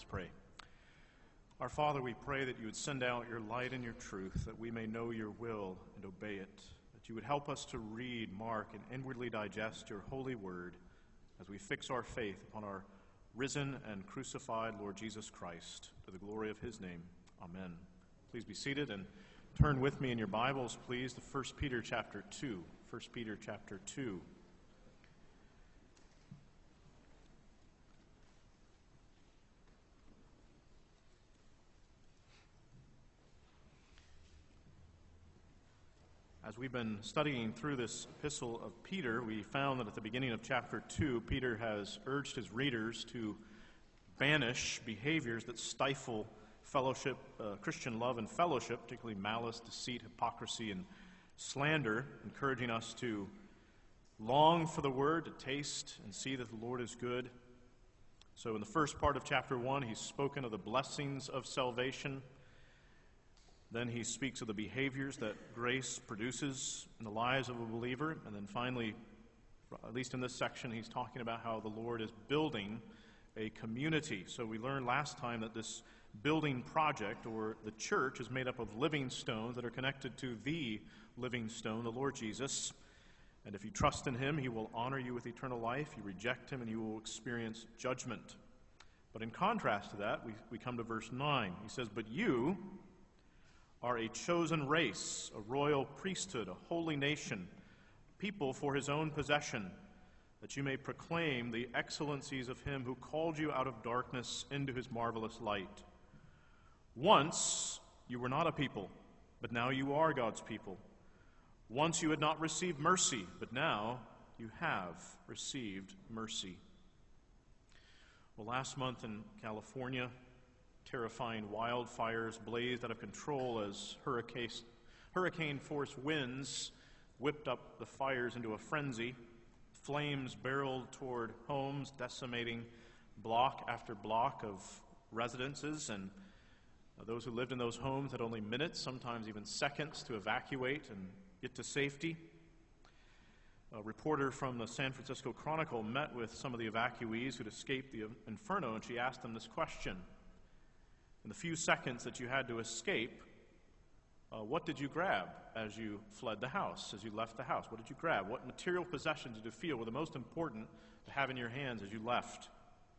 pray. Our Father, we pray that you would send out your light and your truth, that we may know your will and obey it, that you would help us to read, mark, and inwardly digest your holy word as we fix our faith upon our risen and crucified Lord Jesus Christ, to the glory of his name. Amen. Please be seated and turn with me in your Bibles, please, to 1 Peter chapter 2. 1 Peter chapter 2. As we've been studying through this epistle of Peter, we found that at the beginning of chapter 2, Peter has urged his readers to banish behaviors that stifle fellowship, Christian love and fellowship, particularly malice, deceit, hypocrisy, and slander, encouraging us to long for the word, to taste and see that the Lord is good. So in the first part of chapter 1, he's spoken of the blessings of salvation. Then he speaks of the behaviors that grace produces in the lives of a believer. And then finally, at least in this section, he's talking about how the Lord is building a community. So we learned last time that this building project, or the church, is made up of living stones that are connected to the living stone, the Lord Jesus. And if you trust in him, he will honor you with eternal life. You reject him, and you will experience judgment. But in contrast to that, we come to verse 9. He says, "But you are a chosen race, a royal priesthood, a holy nation, people for his own possession, that you may proclaim the excellencies of him who called you out of darkness into his marvelous light. Once you were not a people, but now you are God's people. Once you had not received mercy, but now you have received mercy." Well, last month in California, terrifying wildfires blazed out of control as hurricane-force winds whipped up the fires into a frenzy. Flames barreled toward homes, decimating block after block of residences, and those who lived in those homes had only minutes, sometimes even seconds, to evacuate and get to safety. A reporter from the San Francisco Chronicle met with some of the evacuees who'd escaped the inferno, and she asked them this question: in the few seconds that you had to escape, what did you grab as you fled the house, as you left the house? What did you grab? What material possessions did you feel were the most important to have in your hands as you left?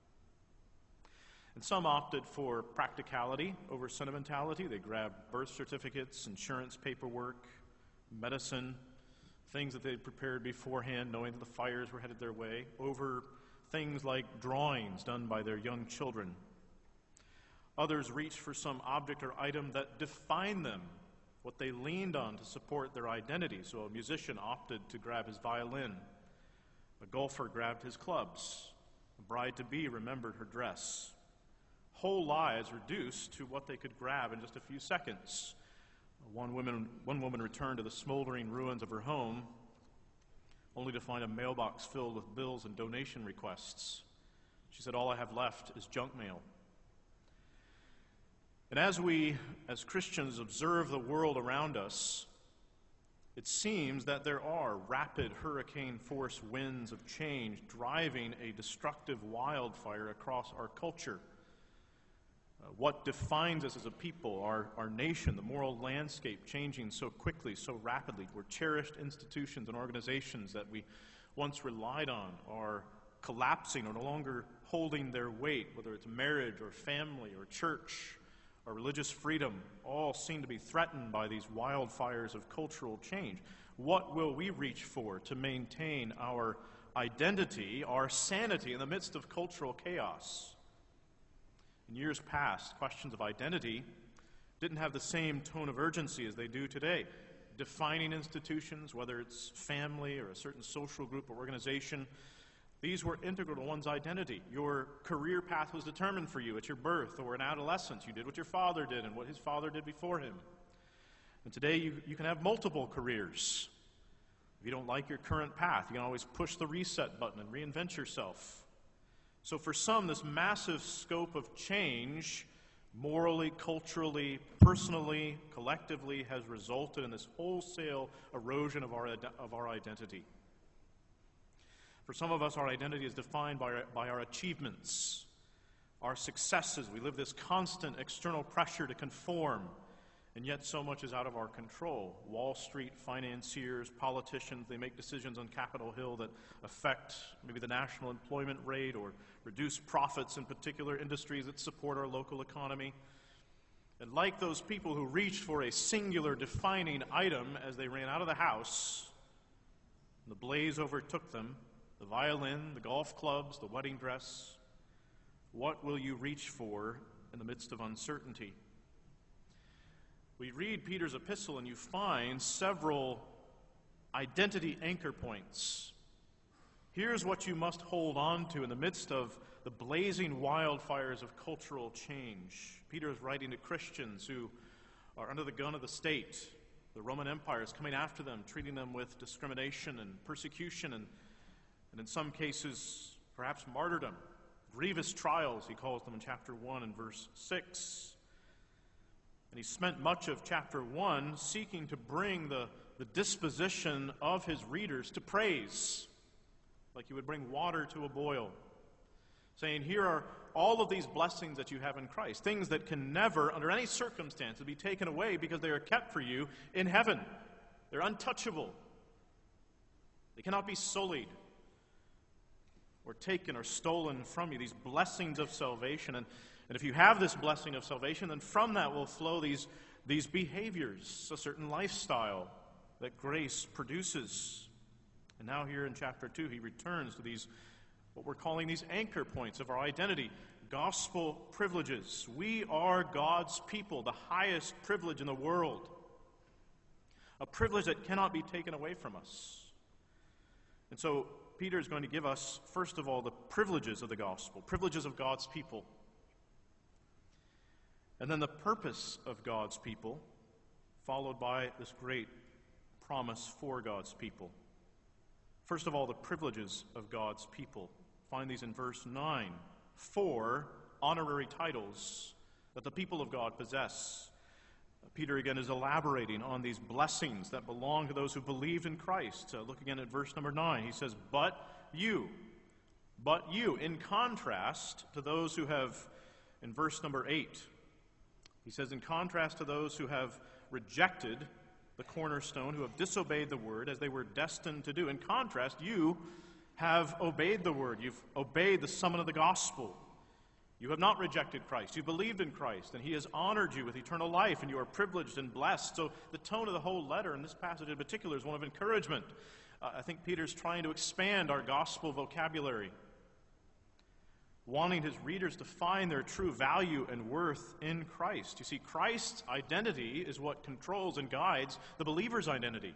And some opted for practicality over sentimentality. They grabbed birth certificates, insurance paperwork, medicine, things that they'd prepared beforehand, knowing that the fires were headed their way, over things like drawings done by their young children. Others reached for some object or item that defined them, what they leaned on to support their identity. So a musician opted to grab his violin. A golfer grabbed his clubs. A bride-to-be remembered her dress. Whole lives reduced to what they could grab in just a few seconds. One woman returned to the smoldering ruins of her home, only to find a mailbox filled with bills and donation requests. She said, "All I have left is junk mail." And as we, as Christians, observe the world around us, it seems that there are rapid hurricane-force winds of change driving a destructive wildfire across our culture. What defines us as a people, our nation, the moral landscape changing so quickly, so rapidly, where cherished institutions and organizations that we once relied on are collapsing or no longer holding their weight, whether it's marriage or family or church, our religious freedom, all seem to be threatened by these wildfires of cultural change. What will we reach for to maintain our identity, our sanity in the midst of cultural chaos? In years past, questions of identity didn't have the same tone of urgency as they do today. Defining institutions, whether it's family or a certain social group or organization, these were integral to one's identity. Your career path was determined for you at your birth or in adolescence. You did what your father did and what his father did before him. And today you can have multiple careers. If you don't like your current path, you can always push the reset button and reinvent yourself. So for some, this massive scope of change, morally, culturally, personally, collectively, has resulted in this wholesale erosion of our identity. For some of us, our identity is defined by our achievements. our successes. We live this constant external pressure to conform, and yet so much is out of our control. Wall Street financiers, politicians, they make decisions on Capitol Hill that affect maybe the national employment rate or reduce profits in particular industries that support our local economy. And like those people who reached for a singular defining item as they ran out of the house, the blaze overtook them, the violin, the golf clubs, the wedding dress. What will you reach for in the midst of uncertainty? We read Peter's epistle and you find several identity anchor points. Here's what you must hold on to in the midst of the blazing wildfires of cultural change. Peter is writing to Christians who are under the gun of the state. The Roman Empire is coming after them, treating them with discrimination and persecution and in some cases, perhaps martyrdom. Grievous trials, he calls them in chapter 1 and verse 6. And he spent much of chapter 1 seeking to bring the disposition of his readers to praise, like he would bring water to a boil, saying, here are all of these blessings that you have in Christ, things that can never, under any circumstances, be taken away because they are kept for you in heaven. They're untouchable. They cannot be sullied or taken or stolen from you, these blessings of salvation. And if you have this blessing of salvation, then from that will flow these behaviors, a certain lifestyle that grace produces. And now here in chapter 2, he returns to these, what we're calling these anchor points of our identity, gospel privileges. We are God's people, the highest privilege in the world, a privilege that cannot be taken away from us. And so Peter is going to give us, first of all, the privileges of the gospel, privileges of God's people. And then the purpose of God's people, followed by this great promise for God's people. First of all, the privileges of God's people. Find these in verse 9. 4 honorary titles that the people of God possess. Peter again is elaborating on these blessings that belong to those who believed in Christ. Look again at verse number 9. He says, but you, in contrast to those who have, in verse number 8, he says, in contrast to those who have rejected the cornerstone, who have disobeyed the word as they were destined to do. In contrast, you have obeyed the word. You've obeyed the summon of the gospel. You have not rejected Christ. You believed in Christ, and he has honored you with eternal life, and you are privileged and blessed. So the tone of the whole letter, in this passage in particular, is one of encouragement. I think Peter's trying to expand our gospel vocabulary, wanting his readers to find their true value and worth in Christ. You see, Christ's identity is what controls and guides the believer's identity.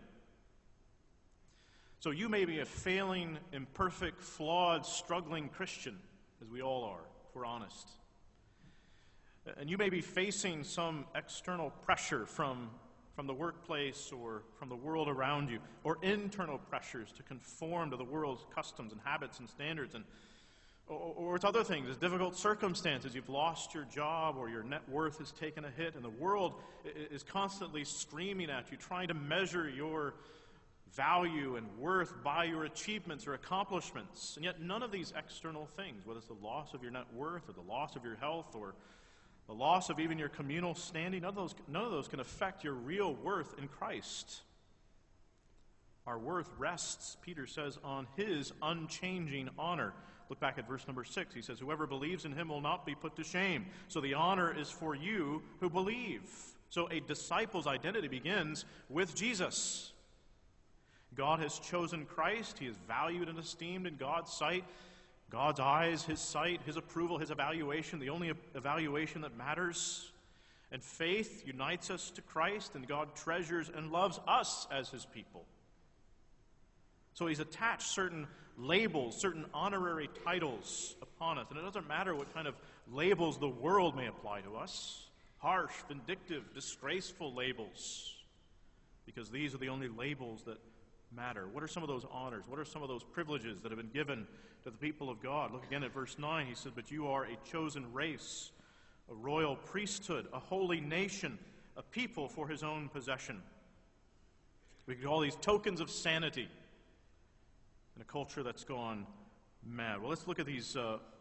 So you may be a failing, imperfect, flawed, struggling Christian, as we all are, if we're honest. And you may be facing some external pressure from the workplace or from the world around you, or internal pressures to conform to the world's customs and habits and standards, or it's other things. It's difficult circumstances. You've lost your job, or your net worth has taken a hit, and the world is constantly screaming at you, trying to measure your value and worth by your achievements or accomplishments. And yet none of these external things, whether it's the loss of your net worth or the loss of your health or the loss of even your communal standing, none of those can affect your real worth in Christ. Our worth rests, Peter says, on his unchanging honor. Look back at verse number 6. He says, whoever believes in him will not be put to shame. So the honor is for you who believe. So a disciple's identity begins with Jesus. God has chosen Christ. He is valued and esteemed in God's sight. God's eyes, his sight, his approval, his evaluation, the only evaluation that matters. And faith unites us to Christ, and God treasures and loves us as his people. So he's attached certain labels, certain honorary titles upon us. And it doesn't matter what kind of labels the world may apply to us. Harsh, vindictive, disgraceful labels. Because these are the only labels that matter. What are some of those honors? What are some of those privileges that have been given to the people of God? Look again at verse 9. He says, but you are a chosen race, a royal priesthood, a holy nation, a people for his own possession. We could call these tokens of sanity in a culture that's gone mad. Well, let's look at these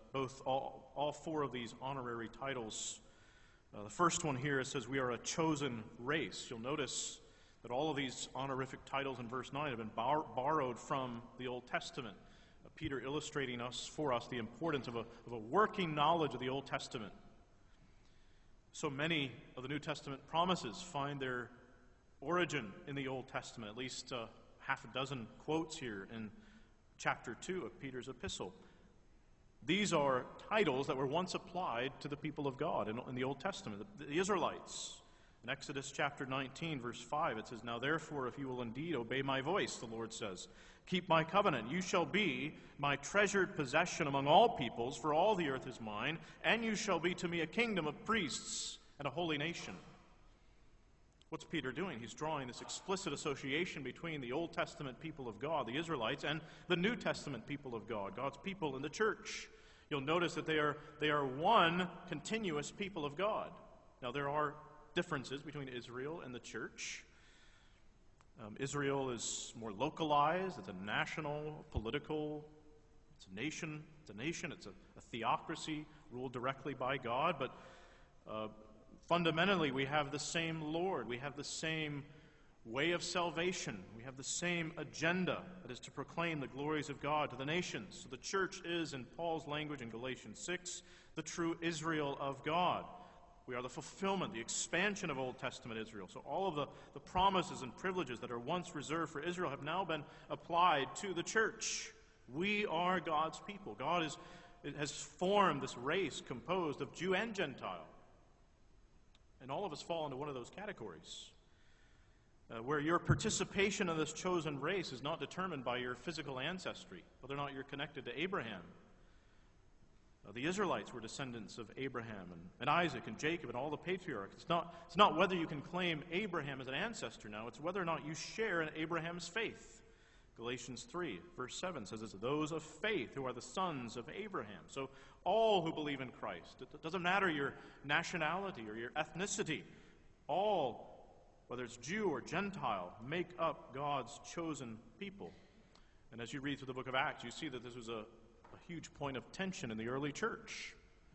all four of these honorary titles. The first one here, it says we are a chosen race. You'll notice that all of these honorific titles in verse 9 have been borrowed from the Old Testament. Peter illustrating for us the importance of a working knowledge of the Old Testament. So many of the New Testament promises find their origin in the Old Testament, at least half a dozen quotes here in chapter 2 of Peter's epistle. These are titles that were once applied to the people of God in the Old Testament, the Israelites. In Exodus chapter 19, verse 5, it says, "Now therefore, if you will indeed obey my voice, the Lord says, keep my covenant, you shall be my treasured possession among all peoples, for all the earth is mine, and you shall be to me a kingdom of priests and a holy nation." What's Peter doing? He's drawing this explicit association between the Old Testament people of God, the Israelites, and the New Testament people of God, God's people in the church. You'll notice that they are one continuous people of God. Now, there are differences between Israel and the church. Israel is more localized. It's a national, political, it's a nation, it's a theocracy ruled directly by God. But fundamentally, we have the same Lord. We have the same way of salvation. We have the same agenda, that is to proclaim the glories of God to the nations. So the church is, in Paul's language in Galatians 6, the true Israel of God. We are the fulfillment, the expansion of Old Testament Israel. So all of the promises and privileges that are once reserved for Israel have now been applied to the church. We are God's people. God has formed this race composed of Jew and Gentile. And all of us fall into one of those categories, where your participation in this chosen race is not determined by your physical ancestry, whether or not you're connected to Abraham. The Israelites were descendants of Abraham and Isaac and Jacob and all the patriarchs. It's not whether you can claim Abraham as an ancestor now. It's whether or not you share in Abraham's faith. Galatians 3, verse 7 says it's those of faith who are the sons of Abraham. So all who believe in Christ, it doesn't matter your nationality or your ethnicity, all, whether it's Jew or Gentile, make up God's chosen people. And as you read through the book of Acts, you see that this was a huge point of tension in the early church,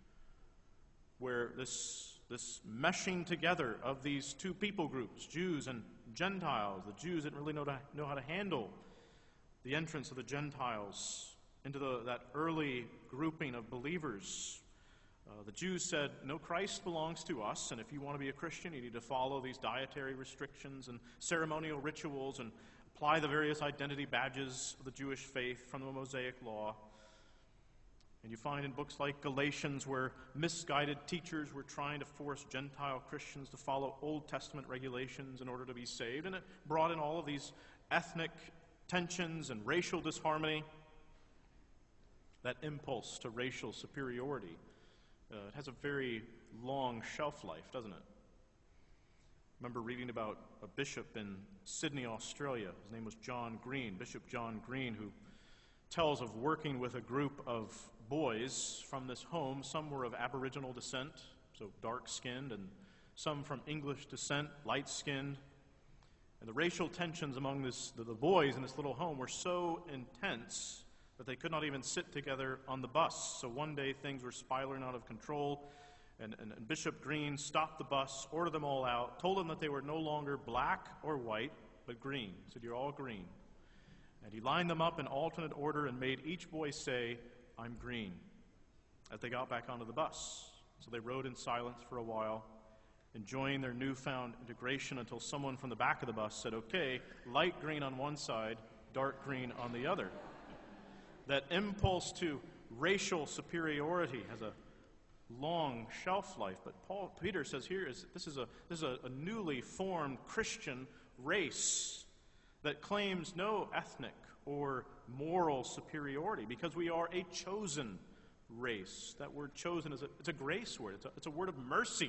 where this meshing together of these two people groups, Jews and Gentiles. The Jews didn't really know how to handle the entrance of the Gentiles into that early grouping of believers. The Jews said, no, Christ belongs to us, and if you want to be a Christian, you need to follow these dietary restrictions and ceremonial rituals and apply the various identity badges of the Jewish faith from the Mosaic Law. And you find in books like Galatians where misguided teachers were trying to force Gentile Christians to follow Old Testament regulations in order to be saved. And it brought in all of these ethnic tensions and racial disharmony, that impulse to racial superiority. It has a very long shelf life, doesn't it? I remember reading about a bishop in Sydney, Australia. His name was John Green, Bishop John Green, who tells of working with a group of boys from this home. Some were of Aboriginal descent, so dark-skinned, and some from English descent, light-skinned. And the racial tensions among the boys in this little home were so intense that they could not even sit together on the bus. So one day things were spiraling out of control, and Bishop Green stopped the bus, ordered them all out, told them that they were no longer black or white, but green. He said, "You're all green." And he lined them up in alternate order and made each boy say, "I'm green," as they got back onto the bus. So they rode in silence for a while, enjoying their newfound integration until someone from the back of the bus said, "Okay, light green on one side, dark green on the other." That impulse to racial superiority has a long shelf life, but Peter says here this is a newly formed Christian race that claims no ethnic or moral superiority, because we are a chosen race. That word chosen it's a grace word. It's a word of mercy.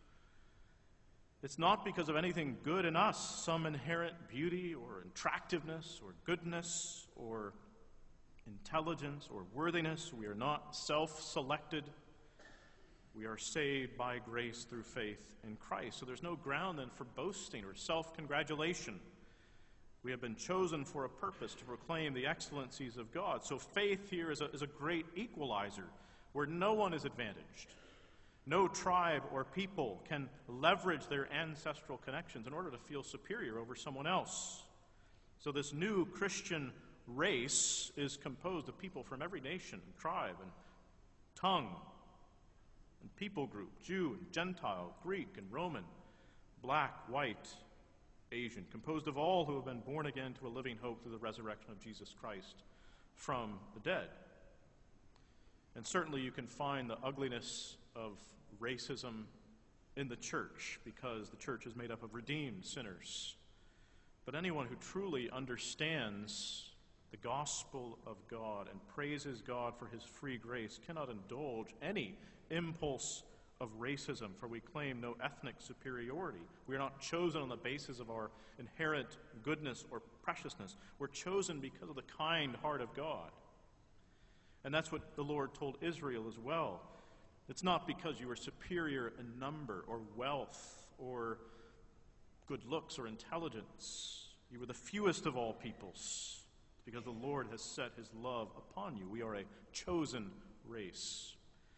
It's not because of anything good in us, some inherent beauty or attractiveness or goodness or intelligence or worthiness. We are not self-selected. We are saved by grace through faith in Christ. So there's no ground then for boasting or self-congratulation. We have been chosen for a purpose, to proclaim the excellencies of God. So faith here is a great equalizer. where no one is advantaged. No tribe or people can leverage their ancestral connections in order to feel superior over someone else. So this new Christian race is composed of people from every nation and tribe and tongue and people group, Jew and Gentile, Greek and Roman, black, white, Asian, composed of all who have been born again to a living hope through the resurrection of Jesus Christ from the dead. And certainly you can find the ugliness of racism in the church, because the church is made up of redeemed sinners. But anyone who truly understands the gospel of God and praises God for his free grace cannot indulge any impulse of racism, for we claim no ethnic superiority. We are not chosen on the basis of our inherent goodness or preciousness. We're chosen because of the kind heart of God. And that's what the Lord told Israel as well. It's not because you are superior in number or wealth or good looks or intelligence. You were the fewest of all peoples. It's because the Lord has set his love upon you. We are a chosen race.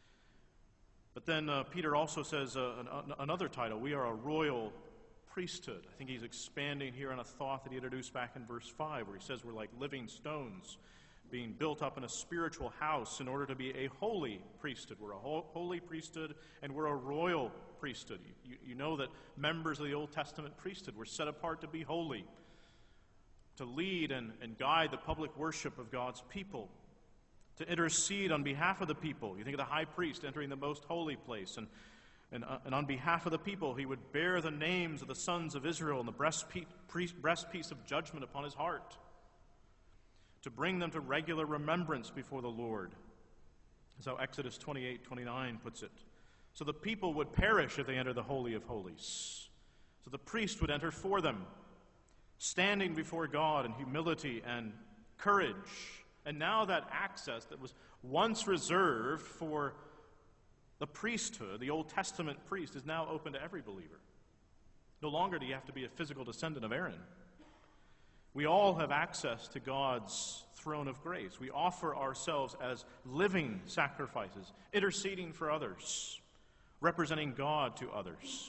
But then Peter also says another title. We are a royal priesthood. I think he's expanding here on a thought that he introduced back in verse 5, where he says we're like living stones being built up in a spiritual house in order to be a holy priesthood. We're a holy priesthood, and we're a royal priesthood. You know that members of the Old Testament priesthood were set apart to be holy, to lead and guide the public worship of God's people, to intercede on behalf of the people. You think of the high priest entering the most holy place, and on behalf of the people, he would bear the names of the sons of Israel and the breastpiece of judgment upon his heart, to bring them to regular remembrance before the Lord. That's how Exodus 28:29 puts it. So the people would perish if they entered the Holy of Holies. So the priest would enter for them, standing before God in humility and courage. And now that access that was once reserved for the priesthood, the Old Testament priest, is now open to every believer. No longer do you have to be a physical descendant of Aaron. We all have access to God's throne of grace. We offer ourselves as living sacrifices, interceding for others, representing God to others.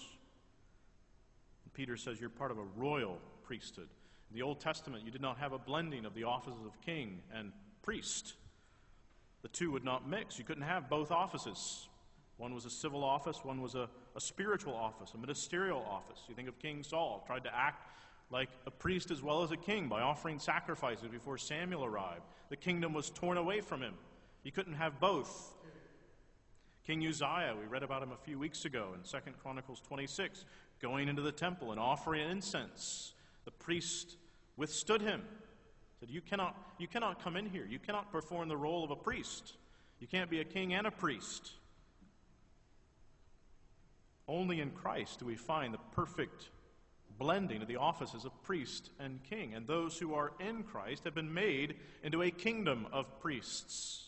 And Peter says you're part of a royal priesthood. In the Old Testament, you did not have a blending of the offices of king and priest. The two would not mix. You couldn't have both offices. One was a civil office, one was a spiritual office, a ministerial office. You think of King Saul, tried to act like a priest as well as a king by offering sacrifices before Samuel arrived. The kingdom was torn away from him. You couldn't have both. King Uzziah, we read about him a few weeks ago in 2 Chronicles 26, going into the temple and offering incense. The priest withstood him. Said, you cannot come in here. You cannot perform the role of a priest. You can't be a king and a priest. Only in Christ do we find the perfect blending of the offices of priest and king. And those who are in Christ have been made into a kingdom of priests.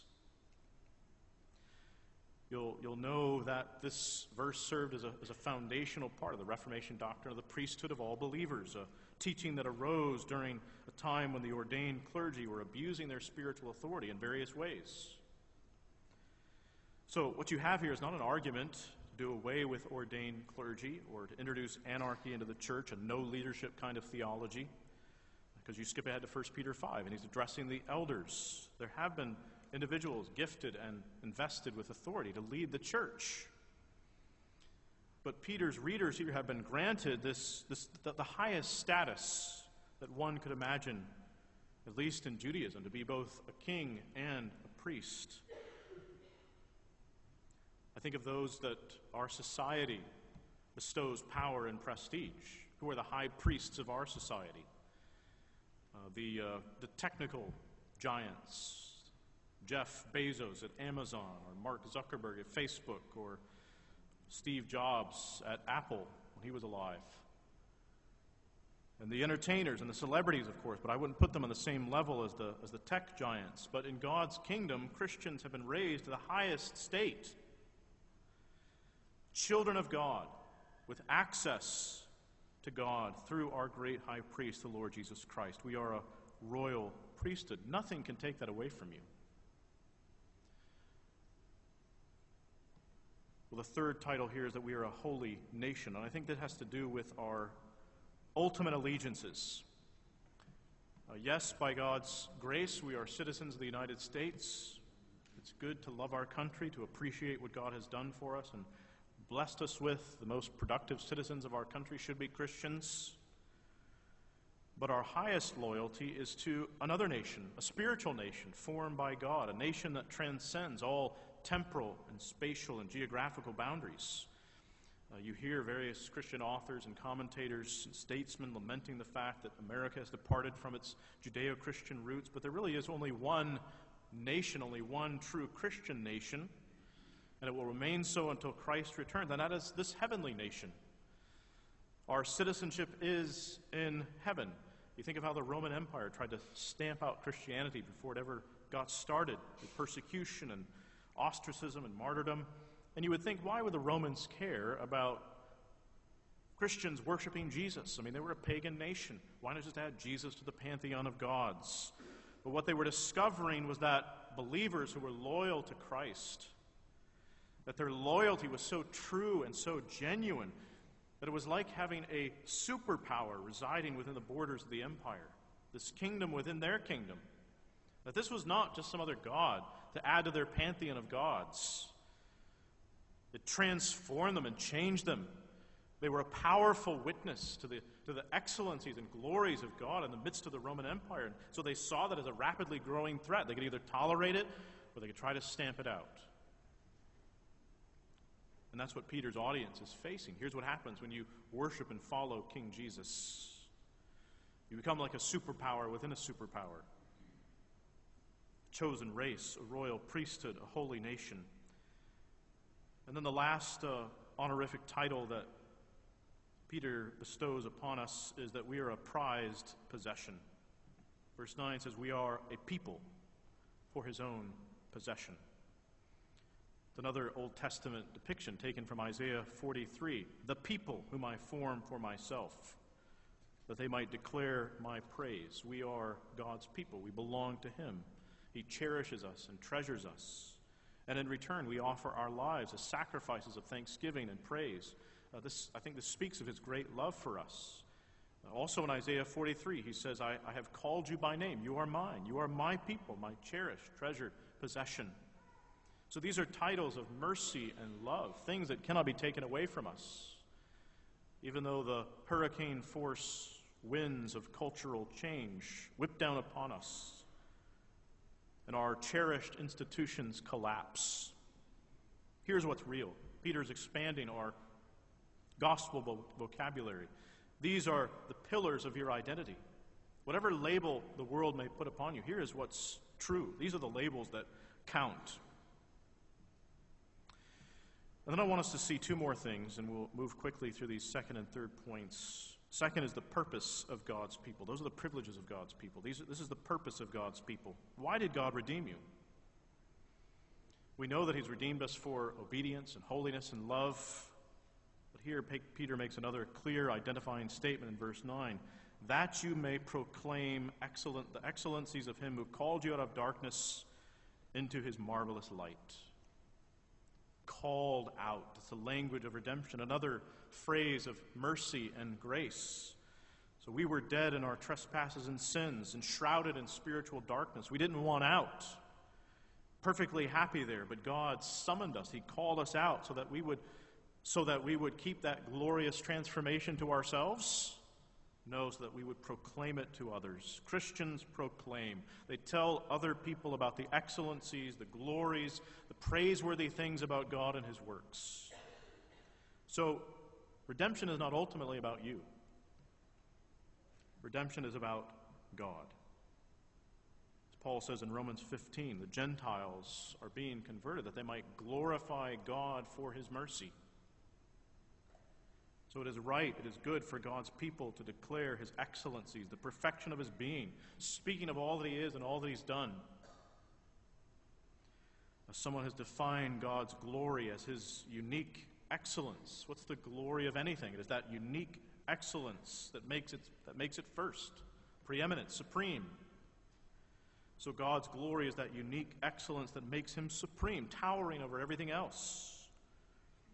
You'll know that this verse served as a foundational part of the Reformation doctrine of the priesthood of all believers, a teaching that arose during a time when the ordained clergy were abusing their spiritual authority in various ways. So what you have here is not an argument to do away with ordained clergy or to introduce anarchy into the church, a no leadership kind of theology, because you skip ahead to 1 Peter 5, and he's addressing the elders. There have been individuals gifted and invested with authority to lead the church. But Peter's readers here have been granted the highest status that one could imagine, at least in Judaism, to be both a king and a priest. I think of those that our society bestows power and prestige, who are the high priests of our society. The technical giants, Jeff Bezos at Amazon, or Mark Zuckerberg at Facebook, or Steve Jobs at Apple when he was alive. And the entertainers and the celebrities, of course, but I wouldn't put them on the same level as the tech giants. But in God's kingdom, Christians have been raised to the highest state. Children of God, with access to God through our great high priest, the Lord Jesus Christ. We are a royal priesthood. Nothing can take that away from you. Well, the third title here is that we are a holy nation, and I think that has to do with our ultimate allegiances. Yes, by God's grace, we are citizens of the United States. It's good to love our country, to appreciate what God has done for us and blessed us with. The most productive citizens of our country should be Christians. But our highest loyalty is to another nation, a spiritual nation formed by God, a nation that transcends all temporal and spatial and geographical boundaries. You hear various Christian authors and commentators and statesmen lamenting the fact that America has departed from its Judeo-Christian roots, but there really is only one nation, only one true Christian nation, and it will remain so until Christ returns, and that is this heavenly nation. Our citizenship is in heaven. You think of how the Roman Empire tried to stamp out Christianity before it ever got started, with persecution and ostracism and martyrdom. And you would think, why would the Romans care about Christians worshiping Jesus? I mean, they were a pagan nation. Why not just add Jesus to the pantheon of gods? But what they were discovering was that believers who were loyal to Christ, that their loyalty was so true and so genuine that it was like having a superpower residing within the borders of the empire, this kingdom within their kingdom. That this was not just some other god to add to their pantheon of gods. It transformed them and changed them. They were a powerful witness to the excellencies and glories of God in the midst of the Roman Empire. And so they saw that as a rapidly growing threat. They could either tolerate it or they could try to stamp it out. And that's what Peter's audience is facing. Here's what happens when you worship and follow King Jesus. You become like a superpower within a superpower. Chosen race, a royal priesthood, a holy nation. And then the last honorific title that Peter bestows upon us is that we are a prized possession. Verse 9 says, we are a people for his own possession. It's another Old Testament depiction taken from Isaiah 43. The people whom I form for myself, that they might declare my praise. We are God's people. We belong to him. He cherishes us and treasures us. And in return, we offer our lives as sacrifices of thanksgiving and praise. I think this speaks of his great love for us. Also in Isaiah 43, he says, I have called you by name. You are mine. You are my people, my cherished, treasured possession. So these are titles of mercy and love, things that cannot be taken away from us. Even though the hurricane force winds of cultural change whip down upon us, and our cherished institutions collapse. Here's what's real. Peter's expanding our gospel vocabulary. These are the pillars of your identity. Whatever label the world may put upon you, here is what's true. These are the labels that count. And then I want us to see two more things, and we'll move quickly through these second and third points. Second is the purpose of God's people. Those are the privileges of God's people. This is the purpose of God's people. Why did God redeem you? We know that he's redeemed us for obedience and holiness and love. But here Peter makes another clear identifying statement in verse 9. That you may proclaim the excellencies of him who called you out of darkness into his marvelous light. Called out. It's the language of redemption. Another phrase of mercy and grace. So we were dead in our trespasses and sins, enshrouded in spiritual darkness. We didn't want out. Perfectly happy there, but God summoned us. He called us out so that we would keep that glorious transformation to ourselves. No, so that we would proclaim it to others. Christians proclaim. They tell other people about the excellencies, the glories, the praiseworthy things about God and his works. So, redemption is not ultimately about you. Redemption is about God. As Paul says in Romans 15, the Gentiles are being converted that they might glorify God for his mercy. So it is right, it is good for God's people to declare his excellencies, the perfection of his being, speaking of all that he is and all that he's done. Someone has defined God's glory as his unique excellence. What's the glory of anything? It is that unique excellence that makes it first, preeminent, supreme. So God's glory is that unique excellence that makes him supreme, towering over everything else.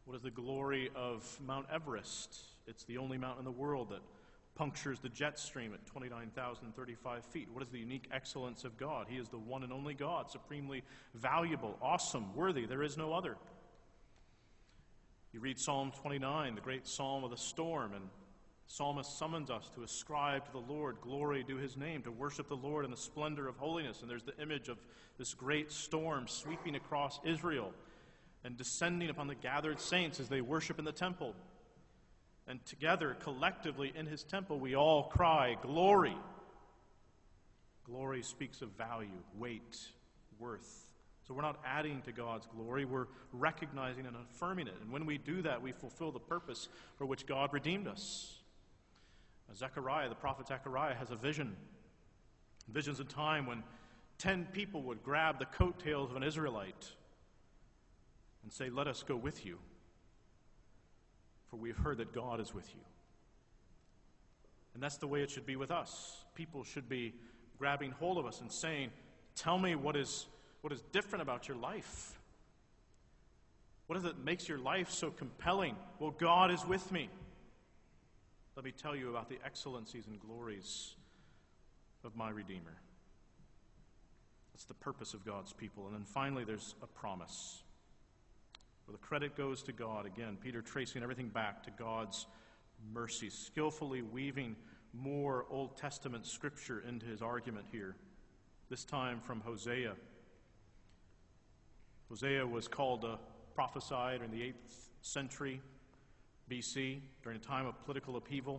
What is the glory of Mount Everest? It's the only mountain in the world that punctures the jet stream at 29,035 feet. What is the unique excellence of God? He is the one and only God, supremely valuable, awesome, worthy. There is no other. You read Psalm 29, the great psalm of the storm, and the psalmist summons us to ascribe to the Lord glory due his name, to worship the Lord in the splendor of holiness. And there's the image of this great storm sweeping across Israel and descending upon the gathered saints as they worship in the temple. And together, collectively, in his temple, we all cry, glory. Glory speaks of value, weight, worth. So we're not adding to God's glory, we're recognizing and affirming it. And when we do that, we fulfill the purpose for which God redeemed us. Zechariah, the prophet Zechariah, has a vision. Visions of time when 10 people would grab the coattails of an Israelite and say, "Let us go with you, for we've heard that God is with you." And that's the way it should be with us. People should be grabbing hold of us and saying, "Tell me what is different about your life? What is it that makes your life so compelling?" Well, God is with me. Let me tell you about the excellencies and glories of my Redeemer. That's the purpose of God's people. And then finally, there's a promise, where the credit goes to God. Again, Peter tracing everything back to God's mercy, skillfully weaving more Old Testament scripture into his argument here, this time from Hosea. Hosea was prophesied in the 8th century BC, during a time of political upheaval.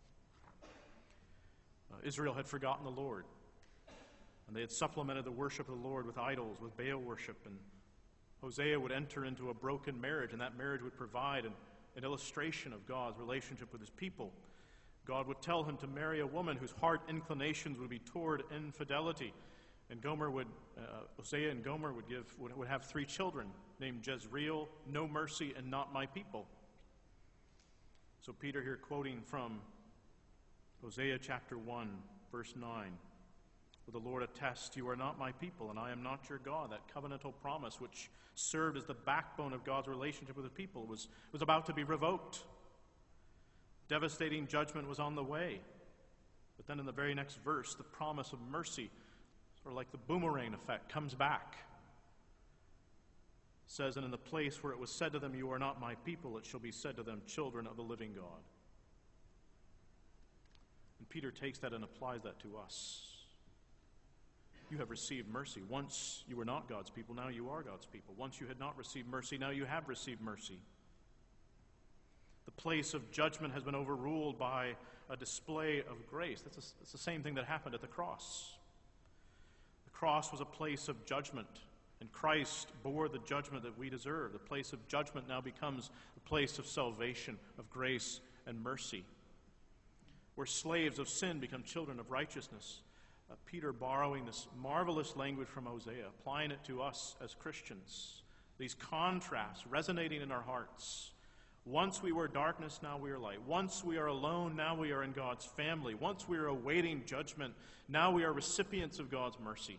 Israel had forgotten the Lord, and they had supplemented the worship of the Lord with idols, with Baal worship, and Hosea would enter into a broken marriage, and that marriage would provide an illustration of God's relationship with his people. God would tell him to marry a woman whose heart inclinations would be toward infidelity. And Hosea and Gomer would have 3 children named Jezreel, No Mercy, and Not My People. So Peter here quoting from Hosea chapter 1, verse 9. "For the Lord attests, you are not my people, and I am not your God." That covenantal promise, which served as the backbone of God's relationship with the people, was about to be revoked. Devastating judgment was on the way. But then in the very next verse, the promise of mercy, sort of like the boomerang effect, comes back. It says, "And in the place where it was said to them, you are not my people, it shall be said to them, children of the living God." And Peter takes that and applies that to us. You have received mercy. Once you were not God's people, now you are God's people. Once you had not received mercy, now you have received mercy. The place of judgment has been overruled by a display of grace. That's the same thing that happened at the cross. The cross was a place of judgment, and Christ bore the judgment that we deserve. The place of judgment now becomes a place of salvation, of grace and mercy, where slaves of sin become children of righteousness. Peter borrowing this marvelous language from Hosea, applying it to us as Christians. These contrasts resonating in our hearts. Once we were darkness, now we are light. Once we are alone, now we are in God's family. Once we are awaiting judgment, now we are recipients of God's mercy.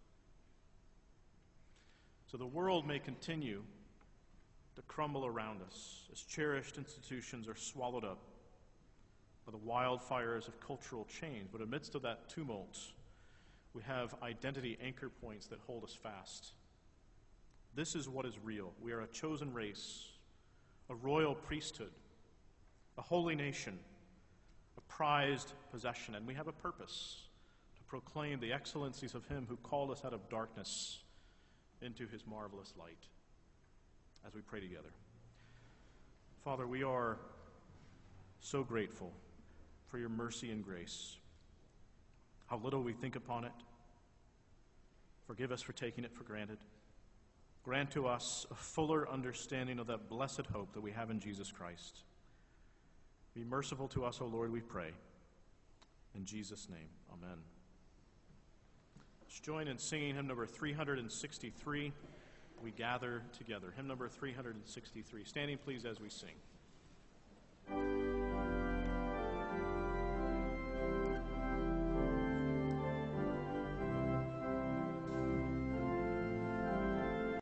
So the world may continue to crumble around us as cherished institutions are swallowed up by the wildfires of cultural change. But amidst of that tumult, we have identity anchor points that hold us fast. This is what is real. We are a chosen race, a royal priesthood, a holy nation, a prized possession, and we have a purpose to proclaim the excellencies of him who called us out of darkness into his marvelous light. As we pray together. Father, we are so grateful for your mercy and grace. How little we think upon it. Forgive us for taking it for granted. Grant to us a fuller understanding of that blessed hope that we have in Jesus Christ. Be merciful to us, O Lord, we pray. In Jesus' name, amen. Let's join in singing hymn number 363, We Gather Together. Hymn number 363. Standing, please, as we sing.